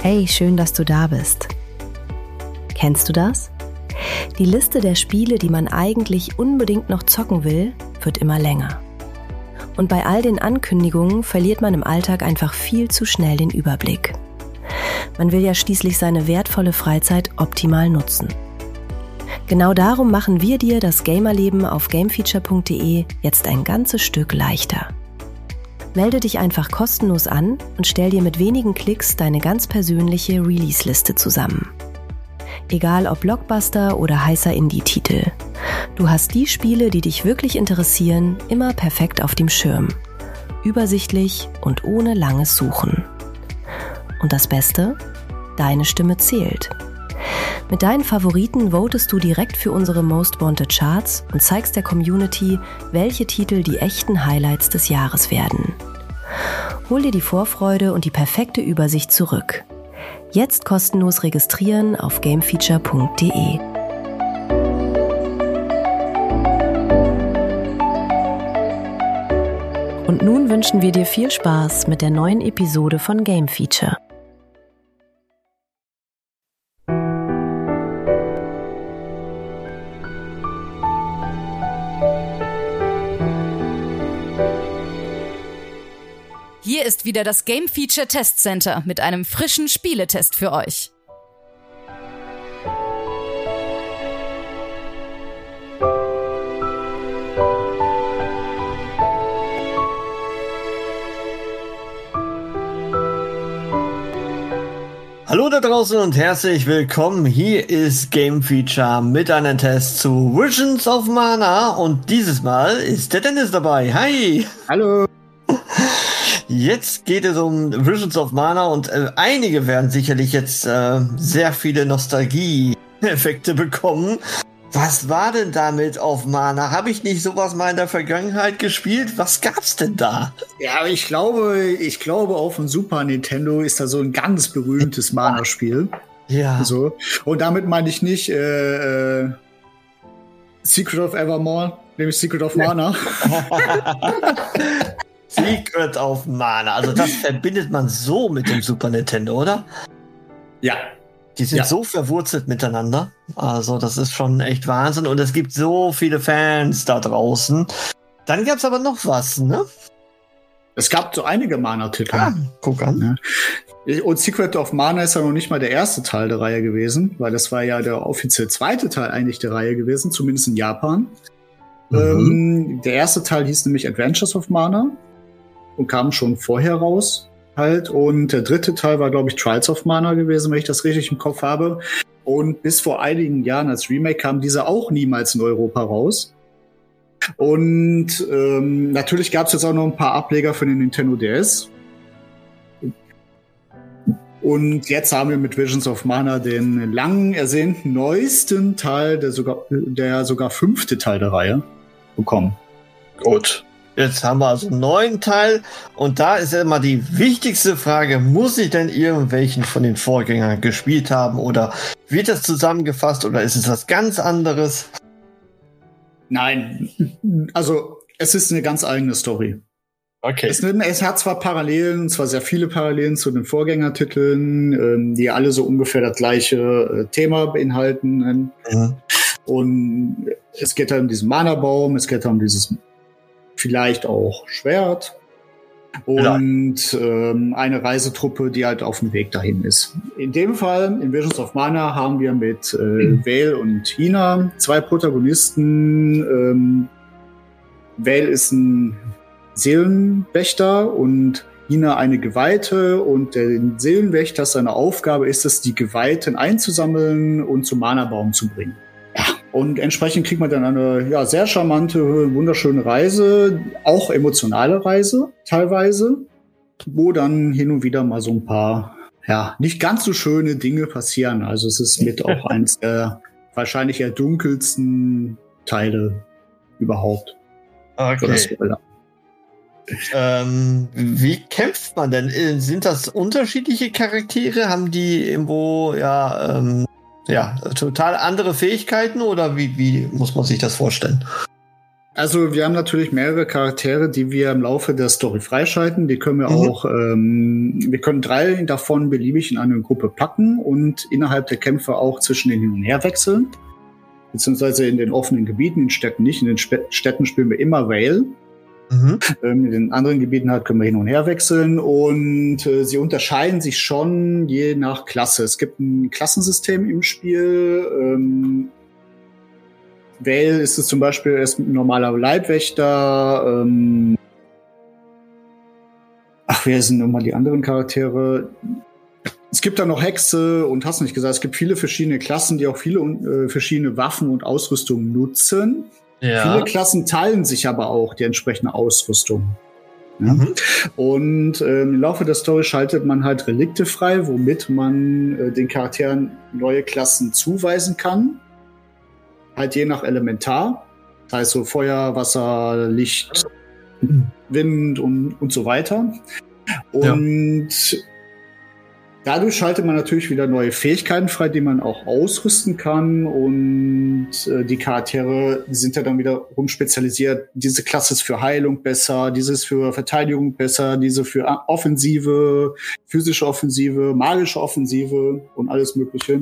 Hey, schön, dass du da bist. Kennst du das? Die Liste der Spiele, die man eigentlich unbedingt noch zocken will, wird immer länger. Und bei all den Ankündigungen verliert man im Alltag einfach viel zu schnell den Überblick. Man will ja schließlich seine wertvolle Freizeit optimal nutzen. Genau darum machen wir dir das Gamerleben auf gamefeature.de jetzt ein ganzes Stück leichter. Melde dich einfach kostenlos an und stell dir mit wenigen Klicks deine ganz persönliche Release-Liste zusammen. Egal ob Blockbuster oder heißer Indie-Titel. Du hast die Spiele, die dich wirklich interessieren, immer perfekt auf dem Schirm. Übersichtlich und ohne langes Suchen. Und das Beste? Deine Stimme zählt. Mit deinen Favoriten votest du direkt für unsere Most Wanted Charts und zeigst der Community, welche Titel die echten Highlights des Jahres werden. Hol dir die Vorfreude und die perfekte Übersicht zurück. Jetzt kostenlos registrieren auf gamefeature.de. Und nun wünschen wir dir viel Spaß mit der neuen Episode von Game Feature. Hier ist wieder das Game Feature Test Center mit einem frischen Spieletest für euch. Hallo da draußen und herzlich willkommen. Hier ist Game Feature mit einem Test zu Visions of Mana und dieses Mal ist der Dennis dabei. Hi! Hallo! Jetzt geht es um Visions of Mana und einige werden sicherlich jetzt sehr viele Nostalgie-Effekte bekommen. Was war denn damit auf Mana? Habe ich nicht sowas mal in der Vergangenheit gespielt? Was gab's denn da? Ja, ich glaube auf dem Super Nintendo ist da so ein ganz berühmtes Mana-Spiel. Ja. So. Und damit meine ich nicht Secret of Evermore, nämlich Secret of Mana. Secret of Mana. Also das verbindet man so mit dem Super Nintendo, oder? Ja. Die sind so verwurzelt miteinander. Also das ist schon echt Wahnsinn. Und es gibt so viele Fans da draußen. Dann gab's aber noch was, ne? Es gab so einige Mana-Titel. Ah, guck an. Ja. Und Secret of Mana ist ja noch nicht mal der erste Teil der Reihe gewesen, weil das war ja der offiziell zweite Teil eigentlich der Reihe gewesen, zumindest in Japan. Der erste Teil hieß nämlich Adventures of Mana und kam schon vorher raus halt. Und der dritte Teil war, glaube ich, Trials of Mana gewesen, wenn ich das richtig im Kopf habe. Und bis vor einigen Jahren als Remake kam dieser auch niemals in Europa raus. Und natürlich gab es jetzt auch noch ein paar Ableger für den Nintendo DS. Und jetzt haben wir mit Visions of Mana den lang ersehnten neuesten Teil, der sogar fünfte Teil der Reihe bekommen. Gut. Jetzt haben wir also einen neuen Teil und da ist ja immer die wichtigste Frage, muss ich denn irgendwelchen von den Vorgängern gespielt haben oder wird das zusammengefasst oder ist es was ganz anderes? Nein, also es ist eine ganz eigene Story. Okay. Es hat zwar Parallelen, und zwar sehr viele Parallelen zu den Vorgängertiteln, die alle so ungefähr das gleiche Thema beinhalten. Mhm. Und es geht halt um diesen Mana-Baum, es geht halt um dieses vielleicht auch Schwert und eine Reisetruppe, die halt auf dem Weg dahin ist. In dem Fall, in Visions of Mana, haben wir mit Vale und Hina zwei Protagonisten. Vale ist ein Seelenwächter und Hina eine Geweihte und der Seelenwächter, seine Aufgabe ist es, die Geweihten einzusammeln und zum Mana-Baum zu bringen. Und entsprechend kriegt man dann eine sehr charmante, wunderschöne Reise, auch emotionale Reise teilweise, wo dann hin und wieder mal so ein paar nicht ganz so schöne Dinge passieren. Also es ist mit auch eins der wahrscheinlich eher dunkelsten Teile überhaupt. Okay. Wie kämpft man denn? Sind das unterschiedliche Charaktere? Haben die irgendwo total andere Fähigkeiten oder wie muss man sich das vorstellen? Also wir haben natürlich mehrere Charaktere, die wir im Laufe der Story freischalten. Die können wir auch, wir können 3 davon beliebig in eine Gruppe packen und innerhalb der Kämpfe auch zwischen den hin und her wechseln. Beziehungsweise in den offenen Gebieten, in Städten nicht. In den Städten spielen wir immer Vale. In den anderen Gebieten halt können wir hin und her wechseln und sie unterscheiden sich schon je nach Klasse. Es gibt ein Klassensystem im Spiel. Vale ist es zum Beispiel erst ein normaler Leibwächter. Wer sind nochmal die anderen Charaktere? Es gibt da noch Hexe und hast nicht gesagt, es gibt viele verschiedene Klassen, die auch viele verschiedene Waffen und Ausrüstungen nutzen. Ja. Viele Klassen teilen sich aber auch die entsprechende Ausrüstung. Ja? Und im Laufe der Story schaltet man halt Relikte frei, womit man den Charakteren neue Klassen zuweisen kann. Halt je nach Elementar. Das heißt so Feuer, Wasser, Licht, Wind und so weiter. Und dadurch schaltet man natürlich wieder neue Fähigkeiten frei, die man auch ausrüsten kann. Und die Charaktere sind ja dann wiederum spezialisiert. Diese Klasse ist für Heilung besser, diese ist für Verteidigung besser, diese für Offensive, physische Offensive, magische Offensive und alles Mögliche.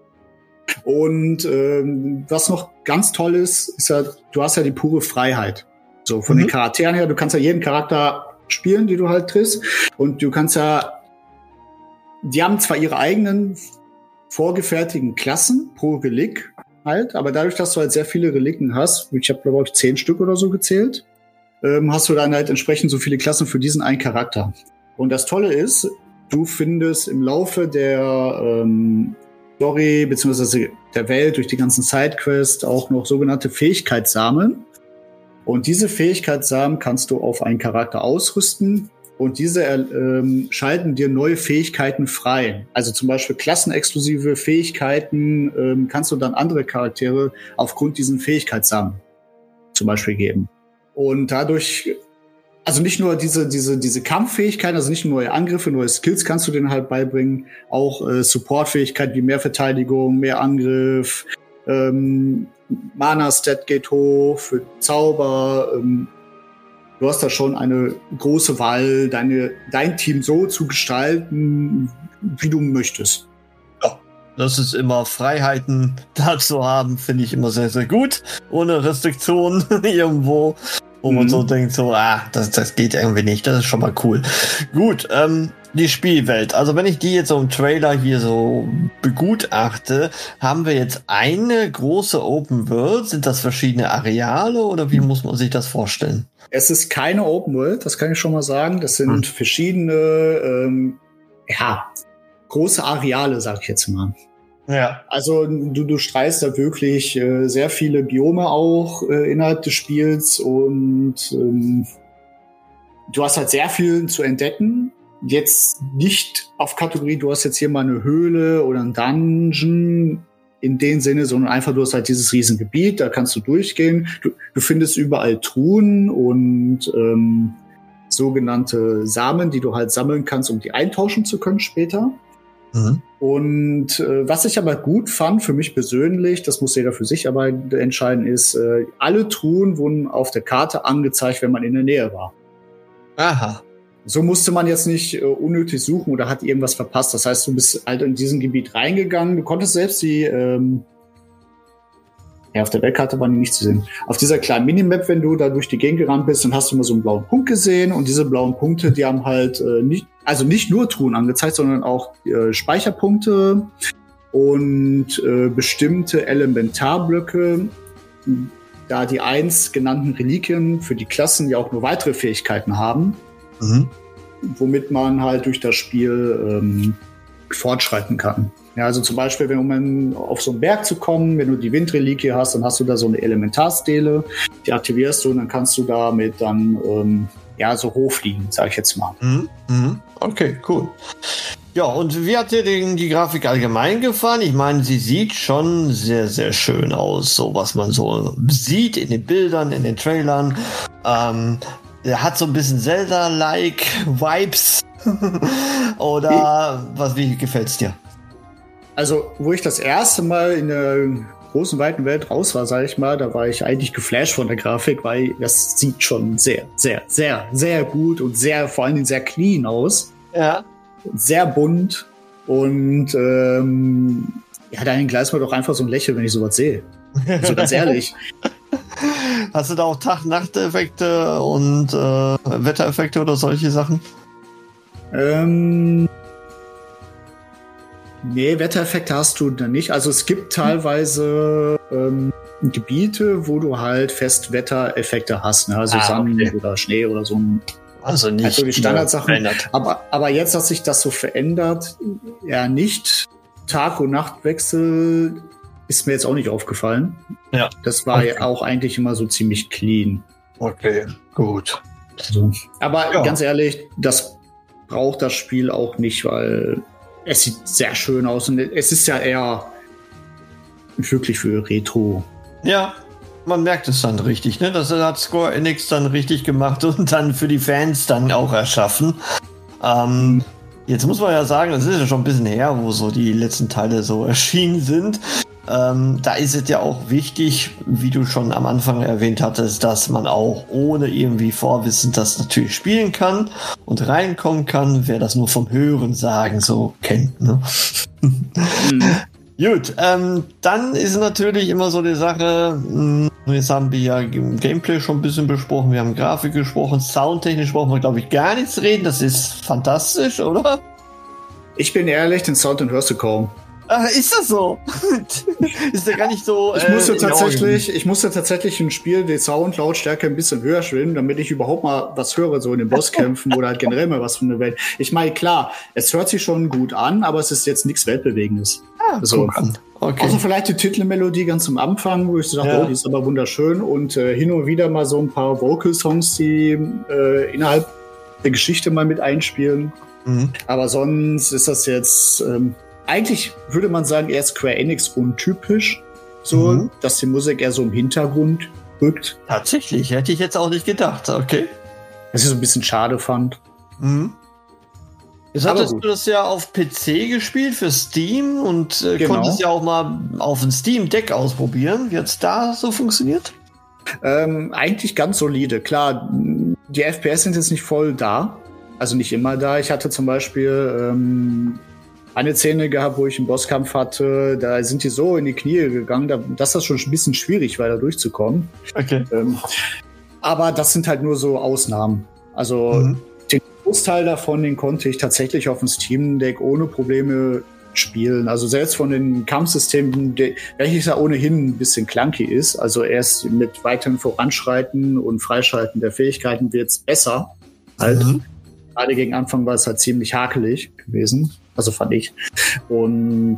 Und was noch ganz toll ist ja, du hast ja die pure Freiheit. So von den Charakteren her, du kannst ja jeden Charakter spielen, die du halt triffst. Und du kannst ja, die haben zwar ihre eigenen vorgefertigten Klassen pro Relik halt, aber dadurch, dass du halt sehr viele Reliken hast, ich habe glaube ich 10 Stück oder so gezählt, hast du dann halt entsprechend so viele Klassen für diesen einen Charakter. Und das Tolle ist, du findest im Laufe der Story beziehungsweise der Welt durch die ganzen Sidequests auch noch sogenannte Fähigkeitssamen. Und diese Fähigkeitssamen kannst du auf einen Charakter ausrüsten und diese schalten dir neue Fähigkeiten frei. Also zum Beispiel klassenexklusive Fähigkeiten kannst du dann andere Charaktere aufgrund diesen Fähigkeitssamen zum Beispiel geben. Und dadurch, also nicht nur diese Kampffähigkeiten, also nicht nur neue Angriffe, neue Skills kannst du denen halt beibringen, auch Supportfähigkeiten wie mehr Verteidigung, mehr Angriff, Mana-Stat geht hoch für Zauber. Du hast da schon eine große Wahl, dein Team so zu gestalten, wie du möchtest. Ja, das ist immer Freiheiten da zu haben, finde ich immer sehr, sehr gut. Ohne Restriktionen irgendwo. Wo man so denkt, das geht irgendwie nicht. Das ist schon mal cool. Gut, die Spielwelt. Also wenn ich die jetzt so im Trailer hier so begutachte, haben wir jetzt eine große Open World? Sind das verschiedene Areale oder wie muss man sich das vorstellen? Es ist keine Open World, das kann ich schon mal sagen. Das sind verschiedene, große Areale, sag ich jetzt mal. Ja. Also du streifst da wirklich sehr viele Biome auch innerhalb des Spiels und du hast halt sehr viel zu entdecken. Jetzt nicht auf Kategorie, du hast jetzt hier mal eine Höhle oder ein Dungeon in dem Sinne, sondern einfach du hast halt dieses Riesengebiet, da kannst du durchgehen. Du findest überall Truhen und sogenannte Samen, die du halt sammeln kannst, um die eintauschen zu können später. Und was ich aber gut fand für mich persönlich, das muss jeder für sich aber entscheiden, ist, alle Truhen wurden auf der Karte angezeigt, wenn man in der Nähe war. Aha. So musste man jetzt nicht unnötig suchen oder hat irgendwas verpasst. Das heißt, du bist halt in diesem Gebiet reingegangen. Du konntest selbst die auf der Weltkarte waren die nicht zu sehen. Auf dieser kleinen Minimap, wenn du da durch die Gegend gerannt bist, dann hast du immer so einen blauen Punkt gesehen. Und diese blauen Punkte, die haben halt nicht nur Truhen angezeigt, sondern auch Speicherpunkte und bestimmte Elementarblöcke, da die 1 genannten Reliquien für die Klassen ja auch nur weitere Fähigkeiten haben, womit man halt durch das Spiel fortschreiten kann. Ja, also zum Beispiel, um auf so einen Berg zu kommen, wenn du die Windreliquie hast, dann hast du da so eine Elementarstele, die aktivierst du und dann kannst du damit dann so hochfliegen, sag ich jetzt mal. Okay, cool. Ja, und wie hat dir denn die Grafik allgemein gefallen? Ich meine, sie sieht schon sehr, sehr schön aus, so was man so sieht in den Bildern, in den Trailern. Er hat so ein bisschen Zelda-like Vibes. Oder wie gefällt's dir? Also, wo ich das erste Mal in der großen, weiten Welt raus war, sage ich mal, da war ich eigentlich geflasht von der Grafik, weil das sieht schon sehr, sehr, sehr, sehr gut und vor allen Dingen sehr clean aus. Ja. Sehr bunt und da entgleist mir doch einfach so ein Lächeln, wenn ich sowas sehe. So ganz ehrlich. Hast du da auch Tag-Nacht-Effekte und Wettereffekte oder solche Sachen? Nee, Wettereffekte hast du da nicht. Also es gibt teilweise Gebiete, wo du halt fest Wettereffekte hast, ne? Also Sonne oder Schnee oder so. Also nicht also die Standardsachen. Aber jetzt hat sich das so verändert. Ja, nicht Tag- und Nachtwechsel ist mir jetzt auch nicht aufgefallen. Ja. Das war ja auch eigentlich immer so ziemlich clean. Okay, gut. So. Aber ganz ehrlich, das braucht das Spiel auch nicht, weil es sieht sehr schön aus und es ist ja eher wirklich für Retro. Ja, man merkt es dann richtig, ne? Das hat Square Enix dann richtig gemacht und dann für die Fans dann auch erschaffen. Jetzt muss man ja sagen, das ist ja schon ein bisschen her, wo so die letzten Teile so erschienen sind. Da ist es ja auch wichtig, wie du schon am Anfang erwähnt hattest, dass man auch ohne irgendwie Vorwissen das natürlich spielen kann und reinkommen kann, wer das nur vom Hören sagen so kennt. Ne? Gut, dann ist natürlich immer so die Sache, jetzt haben wir ja Gameplay schon ein bisschen besprochen, wir haben Grafik gesprochen, soundtechnisch brauchen wir glaube ich gar nichts reden, das ist fantastisch, oder? Ich bin ehrlich, den Sound hörst du kaum. Ist das so? Ist ja gar nicht so. Ich musste tatsächlich im Spiel die Soundlautstärke ein bisschen höher schwimmen, damit ich überhaupt mal was höre, so in den Bosskämpfen oder halt generell mal was von der Welt. Ich meine, klar, es hört sich schon gut an, aber es ist jetzt nichts Weltbewegendes. Also, okay. Außer vielleicht die Titelmelodie ganz am Anfang, wo ich so dachte, die ist aber wunderschön und hin und wieder mal so ein paar Vocal-Songs, die innerhalb der Geschichte mal mit einspielen. Aber sonst ist das jetzt eigentlich würde man sagen, eher Square Enix untypisch, so, dass die Musik eher so im Hintergrund rückt. Tatsächlich, hätte ich jetzt auch nicht gedacht, okay. Was ich so ein bisschen schade fand. Jetzt hattest du das ja auf PC gespielt für Steam und konntest ja auch mal auf ein Steam Deck ausprobieren. Wie hat's da so funktioniert? Eigentlich ganz solide. Klar, die FPS sind jetzt nicht voll da, also nicht immer da. Ich hatte zum Beispiel eine Szene gehabt, wo ich einen Bosskampf hatte, da sind die so in die Knie gegangen, dass das schon ein bisschen schwierig war, da durchzukommen. Okay. Aber das sind halt nur so Ausnahmen. Also den Großteil davon, den konnte ich tatsächlich auf dem Steam Deck ohne Probleme spielen. Also selbst von den Kampfsystemen, welches ja ohnehin ein bisschen clunky ist, also erst mit weiterem Voranschreiten und Freischalten der Fähigkeiten wird es besser. Halt. Gerade gegen Anfang war es halt ziemlich hakelig gewesen. Also fand ich. Und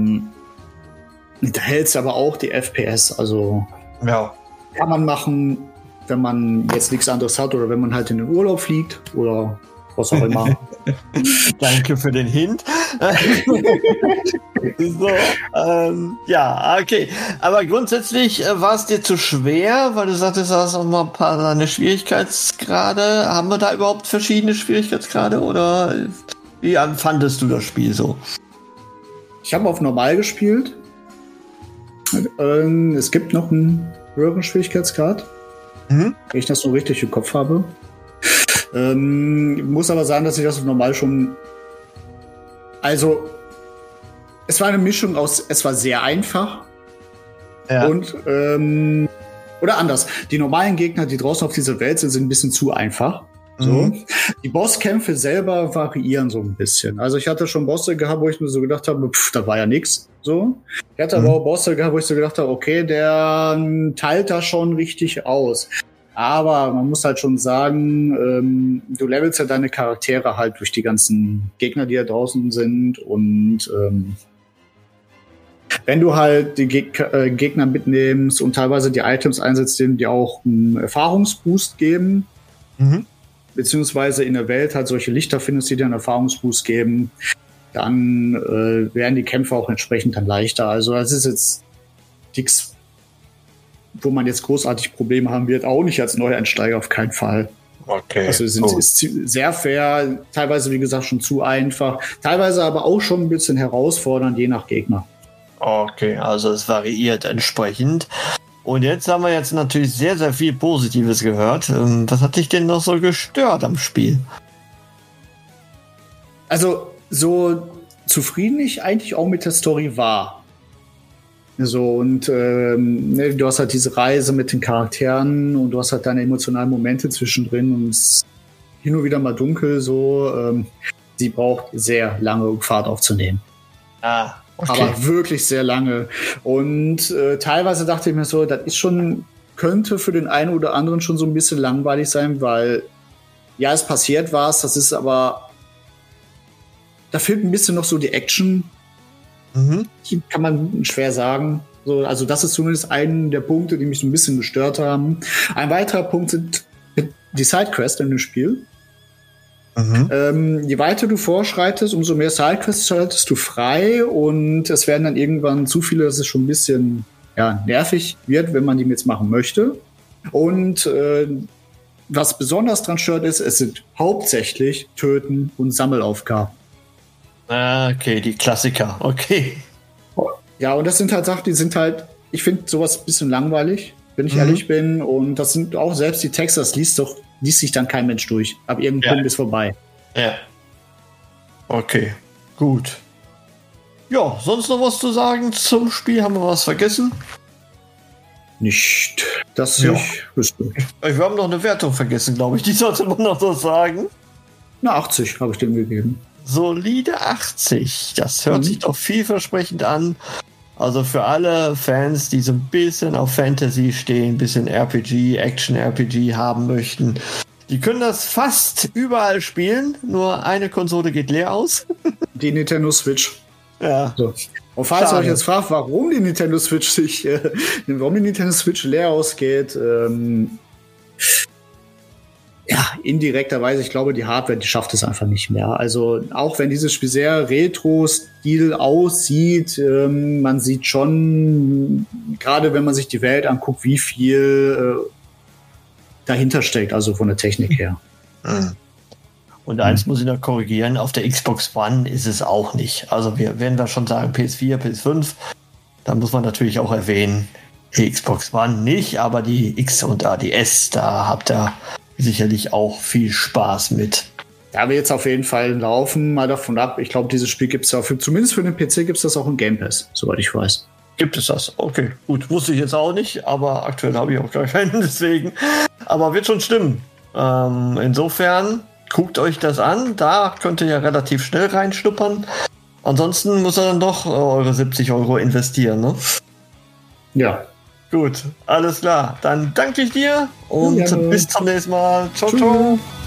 da hält es aber auch die FPS. Also kann man machen, wenn man jetzt nichts anderes hat oder wenn man halt in den Urlaub fliegt oder was auch immer. Danke für den Hint. So, okay. Aber grundsätzlich war es dir zu schwer, weil du sagtest, du hast auch mal ein paar deine Schwierigkeitsgrade. Haben wir da überhaupt verschiedene Schwierigkeitsgrade oder wie empfandest du das Spiel so? Ich habe auf normal gespielt. Es gibt noch einen höheren Schwierigkeitsgrad, wenn ich das so richtig im Kopf habe. Muss aber sagen, dass ich das auf normal schon... Also, es war eine Mischung aus, es war sehr einfach und oder anders. Die normalen Gegner, die draußen auf dieser Welt sind ein bisschen zu einfach. So. Die Bosskämpfe selber variieren so ein bisschen. Also ich hatte schon Bosse gehabt, wo ich mir so gedacht habe, da war ja nix. So. Ich hatte aber auch Bosse gehabt, wo ich so gedacht habe, okay, der teilt das schon richtig aus. Aber man muss halt schon sagen, du levelst ja deine Charaktere halt durch die ganzen Gegner, die da draußen sind. Und wenn du halt die Gegner mitnimmst und teilweise die Items einsetzt, die dir auch einen Erfahrungsboost geben, beziehungsweise in der Welt halt solche Lichter findest, die dir einen Erfahrungsboost geben, dann werden die Kämpfe auch entsprechend dann leichter. Also das ist jetzt nichts, wo man jetzt großartig Probleme haben wird, auch nicht als Neueinsteiger auf keinen Fall. Okay. Also es ist sehr fair, teilweise wie gesagt schon zu einfach, teilweise aber auch schon ein bisschen herausfordernd, je nach Gegner. Okay, also es variiert entsprechend. Und jetzt haben wir jetzt natürlich sehr, sehr viel Positives gehört. Was hat dich denn noch so gestört am Spiel? Also, so zufrieden ich eigentlich auch mit der Story war. So, und du hast halt diese Reise mit den Charakteren und du hast halt deine emotionalen Momente zwischendrin und es ist hin und wieder mal dunkel, so. Sie braucht sehr lange, um Fahrt aufzunehmen. Ah, okay. Aber wirklich sehr lange. Und teilweise dachte ich mir so, das ist schon, könnte für den einen oder anderen schon so ein bisschen langweilig sein, weil ja, es passiert was, das ist aber, da fehlt ein bisschen noch so die Action. Die kann man schwer sagen. So, also das ist zumindest einer der Punkte, die mich so ein bisschen gestört haben. Ein weiterer Punkt sind die Sidequests in dem Spiel. Je weiter du vorschreitest, umso mehr Sidequests schaltest du frei und es werden dann irgendwann zu viele, dass es schon ein bisschen nervig wird, wenn man die jetzt machen möchte. Und was besonders dran stört ist, es sind hauptsächlich Töten und Sammelaufgaben. Okay, die Klassiker, okay. Ja, und das sind halt Sachen, die sind halt, ich finde sowas ein bisschen langweilig, wenn ich ehrlich bin. Und das sind auch selbst die Texte, das liest sich dann kein Mensch durch. Ab irgendeinem Punkt ist vorbei. Ja. Okay, gut. Ja, sonst noch was zu sagen zum Spiel? Haben wir was vergessen? Nicht, dass ich wüsste. Wir haben noch eine Wertung vergessen, glaube ich. Die sollte man noch so sagen. Na, 80 habe ich dem gegeben. Solide 80. Das hört sich doch vielversprechend an. Also für alle Fans, die so ein bisschen auf Fantasy stehen, ein bisschen RPG, Action-RPG haben möchten, die können das fast überall spielen. Nur eine Konsole geht leer aus. Die Nintendo Switch. Ja. So. Und falls ihr euch jetzt fragt, warum die Nintendo Switch leer ausgeht, indirekterweise, ich glaube, die Hardware, die schafft es einfach nicht mehr. Also auch wenn dieses Spiel sehr Retro-Stil aussieht, man sieht schon, gerade wenn man sich die Welt anguckt, wie viel dahinter steckt, also von der Technik her. Und eins muss ich noch korrigieren, auf der Xbox One ist es auch nicht. Also wenn wir schon sagen PS4, PS5, dann muss man natürlich auch erwähnen, die Xbox One nicht, aber die X und die S, da habt ihr sicherlich auch viel Spaß mit. Ja, wir jetzt auf jeden Fall laufen, mal davon ab. Ich glaube, dieses Spiel gibt es ja zumindest für den PC gibt es das auch im Game Pass, soweit ich weiß. Gibt es das? Okay, gut. Wusste ich jetzt auch nicht, aber aktuell habe ich auch gar keinen, deswegen. Aber wird schon stimmen. Insofern, guckt euch das an. Da könnt ihr ja relativ schnell reinschnuppern. Ansonsten muss er dann doch eure 70 € investieren, ne? Ja. Gut, alles klar. Dann danke ich dir und bis zum nächsten Mal. Ciao, Tschüss. ciao.